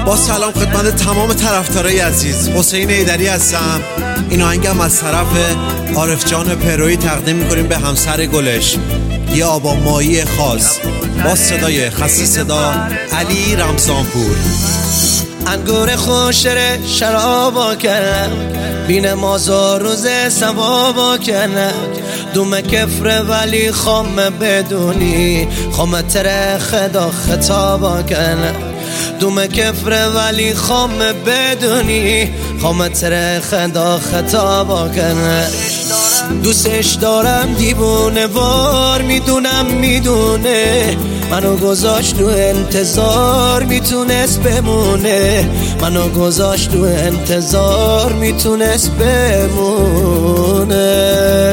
با سلام خدمت تمام طرفدارای عزیز، حسین ایدری هستم. این آهنگم از طرف عارف جان پرویی تقدیم میکنیم به همسر گلش، یه آبا مایی خاص، با صدای خسته صدا علی رمضانپور. انگور خوشره شرابا کنم، بین مازار روز سوابا کنم. دوم کفره ولی خام بدونی، خام تره خدا خطابا کنم. دوم کفره ولی خام بدونی، خام تره خدا خطابا کنم. دوستش دارم دیوونه وار، میدونه منو گذاشت تو انتظار، میتونست بمونه. منو گذاشت تو انتظار، میتونست بمونه.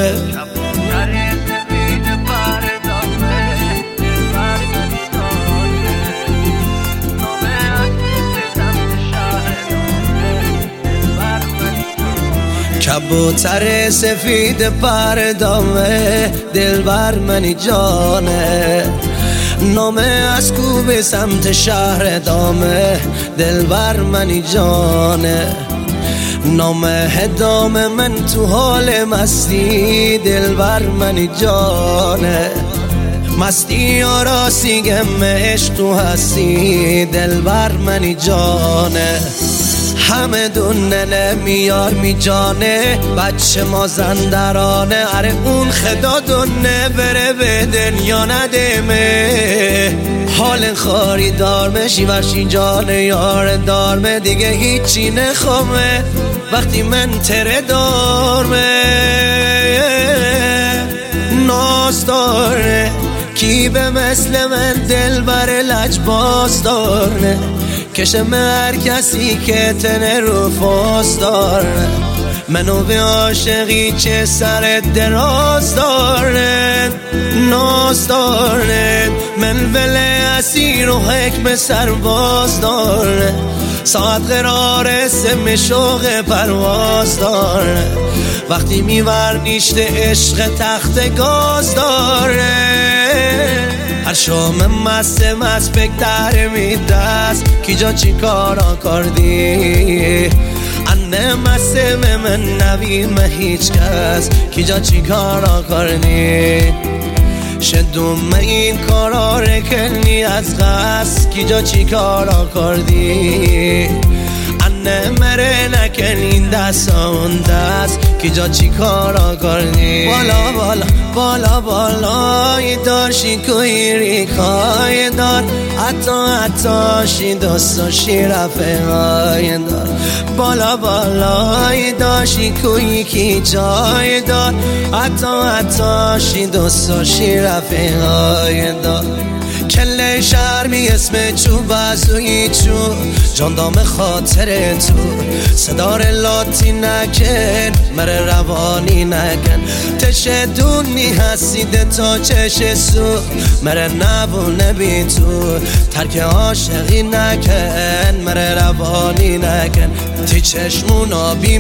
کبوتر سفید پر دامه، دلبر منی جانه. نامه از کوبه سمت شهر دامه، دلبر منی جانه. نامه دامه من تو حال مستی، دلبر منی جانه. مستی آراسی گم عشق تو هستی، دلبر منی جانه. همه دونه میار می جانه، بچه مازندرانه. اره اون خدا دونه بره به دنیا ندمه. حال خاری دارمه، شیورشی جانه یار دارمه. دیگه هیچی نخوامه وقتی من تره دارمه. ناز داره کی به مثل من دل بر لجباز داره. کشم هر کسی که تنه رو فاز داره. منو به عاشقی چه سر دراز داره. ناز داره منول اسیر و حکم سرباز داره. ساعت قرار سم شوق پرواز داره. وقتی میور نیشته عشق تخت گاز داره. هر شام مست بگتر میدست کی جا چی کارا کردی. انه مسته من نویم هیچ کس کی جا چی کارا کردی. شدوم این کارا رکنی از غصب کی جا چی کارا کردی. انه مره نکن این دست اون دست کی جا چی کارا کردی. بالا بالا بالا بالای داشی کویری کای دار. حتی شی دوستاشی رفقای دار. بالا بالای داشی کوی کی جای دار. حتی شی دوستاشی رفقای دار. کله شرمی اسم چو بازوی چو، جاندام خاطر تو. صدار لاتی نکن مره روانی نکن. تشدونی هستید تا چش سو، مره نبونه بی تو. ترک عاشقی نکن مره روانی نکن. تی چشمون آبی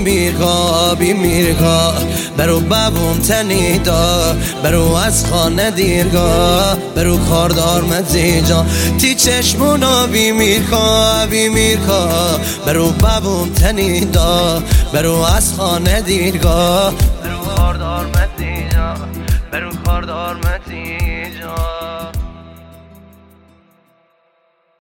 میرگاه برو ببوم تنیدا. برو از خانه دیرگاه برو کاردار مزیجا. تی چشمون آبی میرگاه برو ببوم تنیدا. برو از خانه دیرگاه برو کاردار مزیجا. برو کاردار مزیجا.